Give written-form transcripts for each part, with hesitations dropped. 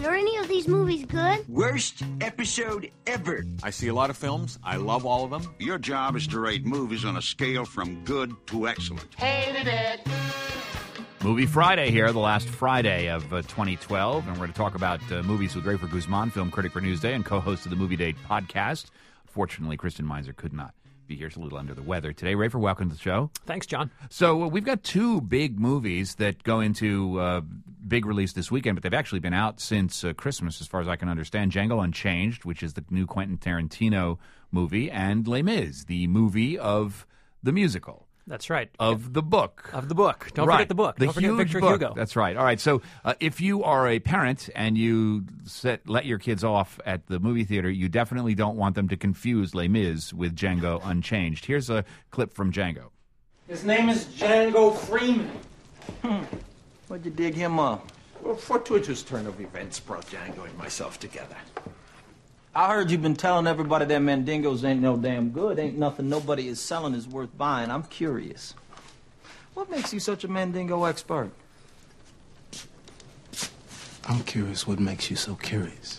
Dad, are any of these movies good? Worst episode ever. I see a lot of films. I love all of them. Your job is to rate movies on a scale from good to excellent. Hated it. Movie Friday here, the last Friday of 2012, and we're going to talk about movies with Rafer Guzman, film critic for Newsday and co-host of the Movie Date podcast. Fortunately, Kristen Meinzer could not be here. She's a little under the weather today. Rafer, welcome to the show. Thanks, John. So we've got two big movies that go into big release this weekend, but they've actually been out since Christmas, as far as I can understand. Django Unchained, which is the new Quentin Tarantino movie, and Les Mis, the movie of the musical. That's right. Of the book. Of the book. Don't forget the book. Don't forget Victor Hugo. That's right. All right. So if you are a parent and you let your kids off at the movie theater, you definitely don't want them to confuse Les Mis with Django Unchained. Here's a clip from Django. His name is Django Freeman. Why'd you dig him up? A fortuitous turn of events brought Django and myself together. I heard you've been telling everybody that Mandingos ain't no damn good. Ain't nothing nobody is selling is worth buying. I'm curious. What makes you such a Mandingo expert? I'm curious what makes you so curious.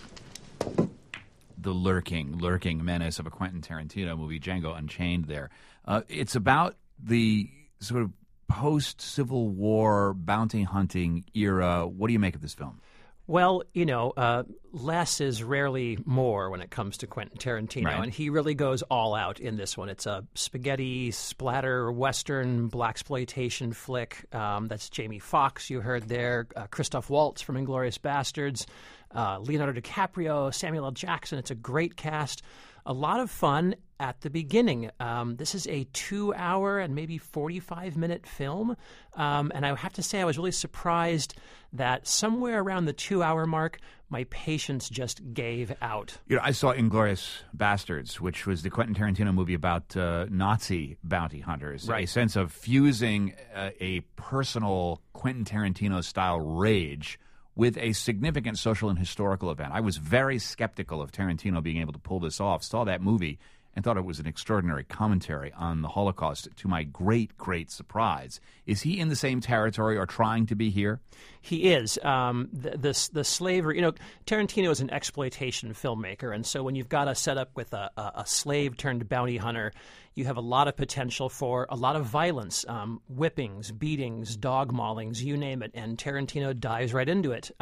The lurking menace of a Quentin Tarantino movie, Django Unchained there. It's about the sort of post-Civil War bounty hunting era. What do you make of this film? Well, you know, less is rarely more when it comes to Quentin Tarantino, Right. and he really goes all out in this one. It's a spaghetti splatter Western blaxploitation flick. That's Jamie Foxx, you heard there, Christoph Waltz from Inglourious Bastards, Leonardo DiCaprio, Samuel L. Jackson. It's a great cast. A lot of fun at the beginning. This is a 2-hour and maybe 45-minute film, and I have to say I was really surprised that somewhere around the 2-hour mark, my patience just gave out. You know, I saw Inglourious Bastards, which was the Quentin Tarantino movie about Nazi bounty hunters. Right. A sense of fusing a personal Quentin Tarantino-style rage with a significant social and historical event. I was very skeptical of Tarantino being able to pull this off. Saw that movie and thought it was an extraordinary commentary on the Holocaust, to my great, great surprise. Is he in the same territory or trying to be here? He is. The slavery, you know, Tarantino is an exploitation filmmaker, and so when you've got a setup with a slave turned bounty hunter, you have a lot of potential for a lot of violence, whippings, beatings, dog maulings, you name it, and Tarantino dives right into it.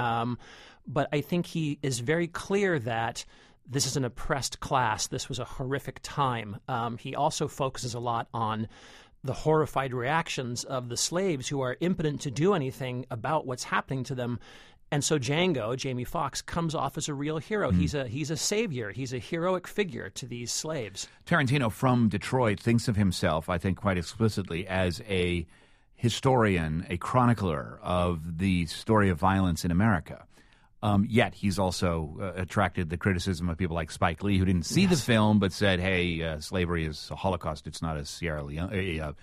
But I think he is very clear that this is an oppressed class. This was a horrific time. He also focuses a lot on the horrified reactions of the slaves who are impotent to do anything about what's happening to them. And so Django, Jamie Foxx, comes off as a real hero. He's a savior. He's a heroic figure to these slaves. Tarantino from Detroit thinks of himself, I think quite explicitly, as a historian, a chronicler of the story of violence in America. Yet he's also attracted the criticism of people like Spike Lee, who didn't see the film but said, "Hey, slavery is a Holocaust. It's not a Sierra Leone,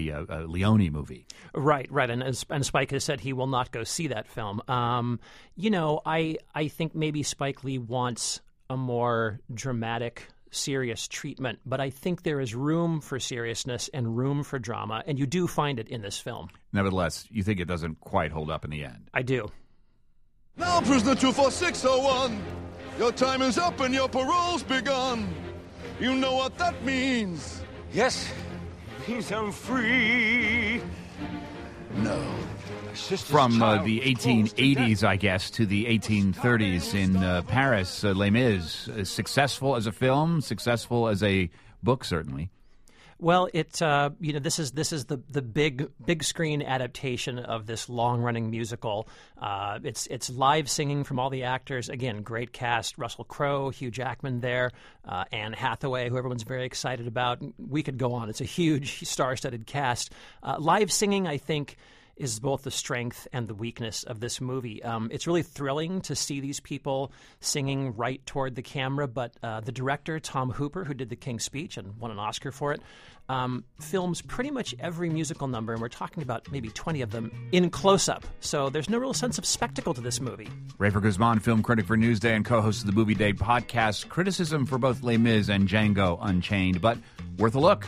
a Leone movie." Right. And Spike has said he will not go see that film. You know, I think maybe Spike Lee wants a more dramatic, serious treatment, but I think there is room for seriousness and room for drama, and you do find it in this film. Nevertheless, you think it doesn't quite hold up in the end? I do. Now, prisoner 24601, your time is up and your parole's begun. You know what that means. Yes, means I'm free. No. From the 1880s, I guess, to the 1830s in Paris, Les Mis, successful as a film, successful as a book, certainly. Well, this is the big screen adaptation of this long running musical. It's live singing from all the actors. Again, great cast: Russell Crowe, Hugh Jackman there, Anne Hathaway, who everyone's very excited about. We could go on. It's a huge star-studded cast. Live singing, I think, is both the strength and the weakness of this movie. It's really thrilling to see these people singing right toward the camera, but the director, Tom Hooper, who did The King's Speech and won an Oscar for it, films pretty much every musical number, and we're talking about maybe 20 of them, in close-up. So there's no real sense of spectacle to this movie. Rafer Guzman, film critic for Newsday and co-host of the Movie Date podcast. Criticism for both Les Mis and Django Unchained, but worth a look.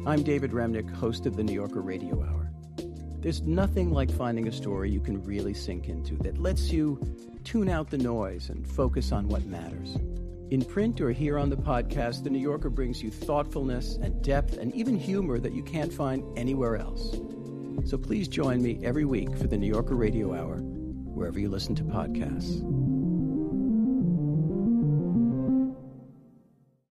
I'm David Remnick, host of the New Yorker Radio Hour. There's nothing like finding a story you can really sink into that lets you tune out the noise and focus on what matters. In print or here on the podcast, The New Yorker brings you thoughtfulness and depth and even humor that you can't find anywhere else. So please join me every week for the New Yorker Radio Hour, wherever you listen to podcasts.